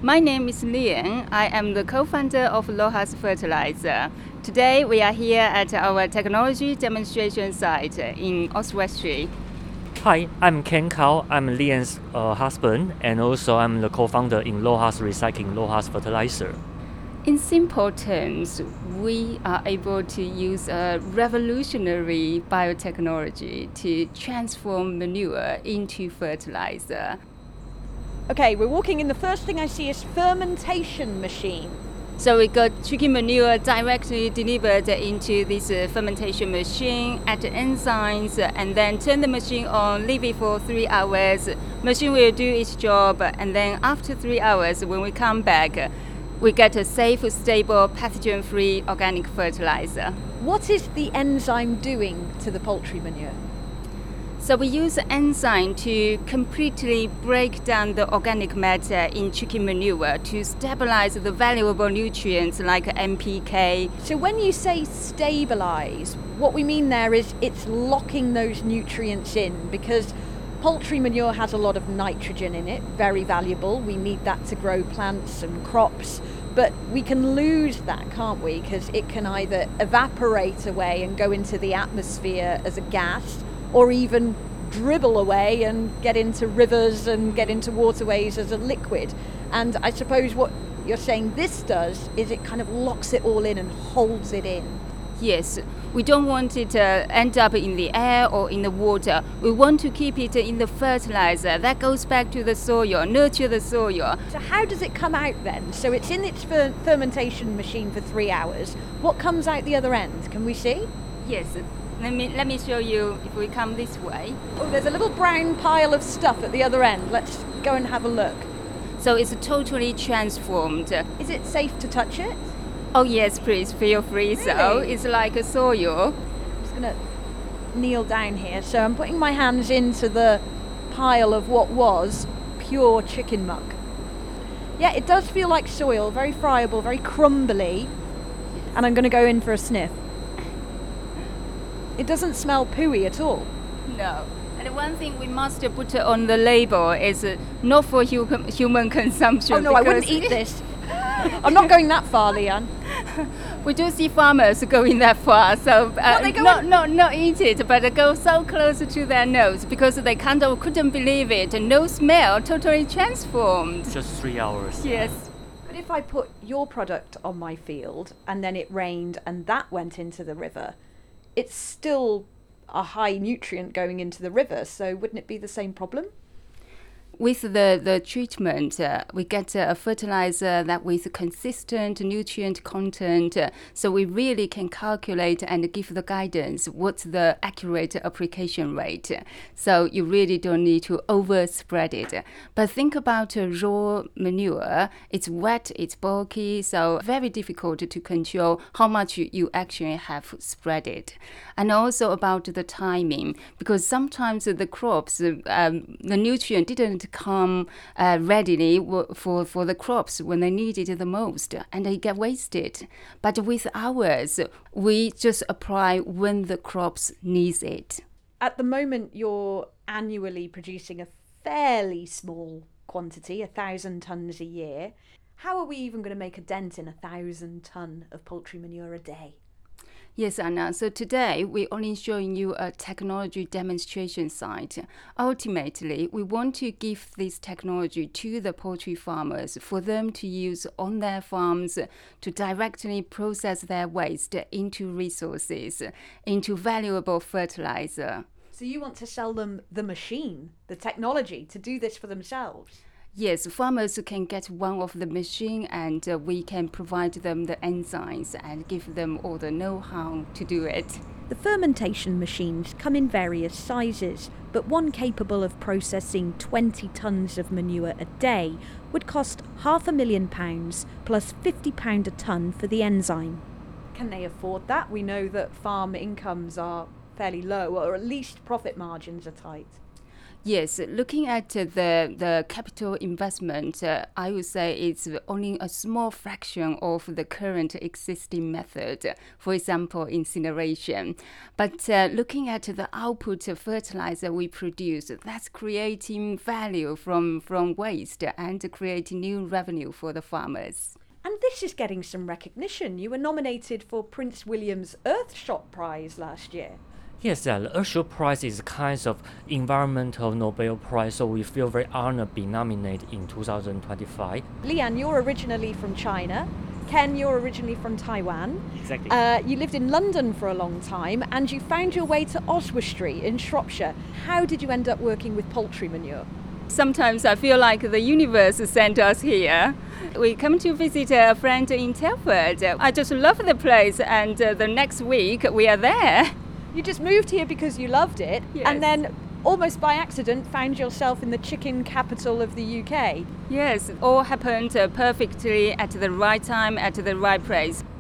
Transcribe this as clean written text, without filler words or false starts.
My name is Lian. I am the co-founder of Lohas Fertilizer. Today we are here at our technology demonstration site in Oswestry. Hi, I'm Ken Kao. I'm Lian's husband, and also I'm the co-founder in Lohas Recycling, Lohas Fertilizer. In simple terms, we are able to use a revolutionary biotechnology to transform manure into fertilizer. Okay, we're walking in. The first thing I see is fermentation machine. So we got chicken manure directly delivered into this fermentation machine, add the enzymes, and then turn the machine on, leave it for 3 hours. Machine will do its job, and then after 3 hours, when we come back, we get a safe, stable, pathogen-free organic fertilizer. What is the enzyme doing to the poultry manure? So we use enzyme to completely break down the organic matter in chicken manure to stabilize the valuable nutrients like NPK. So when you say stabilize, what we mean there is it's locking those nutrients in, because poultry manure has a lot of nitrogen in it, very valuable. We need that to grow plants and crops. But we can lose that, can't we? Because it can either evaporate away and go into the atmosphere as a gas, or even dribble away and get into rivers and get into waterways as a liquid. And I suppose what you're saying this does is it kind of locks it all in and holds it in. Yes, we don't want it to end up in the air or in the water. We want to keep it in the fertilizer. That goes back to the soil, nurture the soil. So how does it come out then? So it's in its fermentation machine for 3 hours. What comes out the other end? Can we see? Yes. Let me show you if we come this way. Oh, there's a little brown pile of stuff at the other end. Let's go and have a look. So it's totally transformed. Is it safe to touch it? Oh yes, please feel free. Really? So it's like a soil. I'm just going to kneel down here. So I'm putting my hands into the pile of what was pure chicken muck. Yeah, it does feel like soil, very friable, very crumbly. And I'm going to go in for a sniff. It doesn't smell pooey at all. No. And one thing we must put on the label is not for human consumption. Oh no, I wouldn't eat this. I'm not going that far, Lian. We do see farmers going that far, so not eat it, but go so close to their nose because they couldn't believe it. No smell, totally transformed. Just 3 hours. Yes. But if I put your product on my field and then it rained and that went into the river, it's still a high nutrient going into the river, so wouldn't it be the same problem? With the treatment, we get a fertilizer that with consistent nutrient content, so we really can calculate and give the guidance what's the accurate application rate. So you really don't need to overspread it. But think about raw manure. It's wet, it's bulky, so very difficult to control how much you actually have spread it. And also about the timing, because sometimes the crops, the nutrient didn't come readily for the crops when they need it the most, and they get wasted. But with ours, we just apply when the crops needs it. At the moment, you're annually producing a fairly small quantity, 1,000 tonnes a year. How are we even going to make a dent in 1,000 tonne of poultry manure a day? Yes, Anna. So today we're only showing you a technology demonstration site. Ultimately, we want to give this technology to the poultry farmers for them to use on their farms to directly process their waste into resources, into valuable fertilizer. So you want to sell them the machine, the technology to do this for themselves? Yes, farmers can get one of the machine and we can provide them the enzymes and give them all the know-how to do it. The fermentation machines come in various sizes, but one capable of processing 20 tonnes of manure a day would cost £500,000 plus £50 a tonne for the enzyme. Can they afford that? We know that farm incomes are fairly low, or at least profit margins are tight. Yes, looking at the capital investment, I would say it's only a small fraction of the current existing method, for example, incineration. But looking at the output of fertilizer we produce, that's creating value from waste and creating new revenue for the farmers. And this is getting some recognition. You were nominated for Prince William's Earthshot Prize last year. Yes, the Earthshot Prize is kind of environmental Nobel Prize, so we feel very honored to be nominated in 2025. Lian, you're originally from China. Ken, you're originally from Taiwan. Exactly. You lived in London for a long time and you found your way to Oswestry in Shropshire. How did you end up working with poultry manure? Sometimes I feel like the universe sent us here. We come to visit a friend in Telford. I just love the place, and the next week we are there. You just moved here because you loved it, Yes. and then almost by accident found yourself in the chicken capital of the UK. Yes, all happened perfectly at the right time, at the right place.